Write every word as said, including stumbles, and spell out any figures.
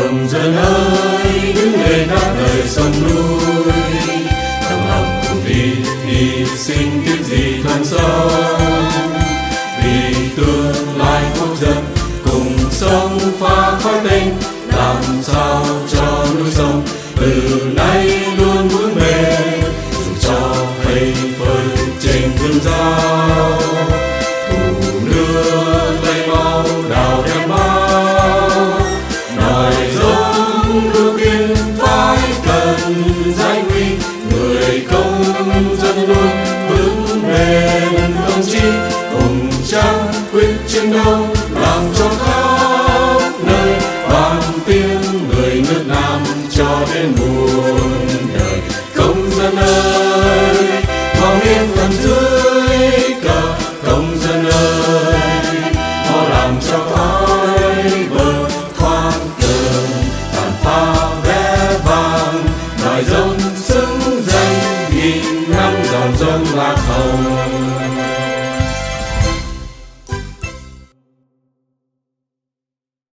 Công dân ơi, đứng lên đáp lời sông núi, đồng lòng cùng đi hy sinh tiếc gì thân sống, vì tương lai quốc dân cùng sống phá khói tinh, làm sao cho núi sông từ nay luôn vững bền, dù cho hay phơi trên thương giao. Thủ nước lấy máu đào đem bao, nòi giống nước biên phải cần giải nguy, người công dân luôn vững bền đồng chí, cùng trang quyết chiến đấu làm cho khắp nơi vang tiếng người nước Nam cho đến muôn đời. Công dân ơi, mau yên thân dưới cờ, công dân ơi, mau làm cho khói bờ thoáng cờ, tàn pha vé vàng nòi giống xứng danh nghìn năm dòng sông lạc hồng.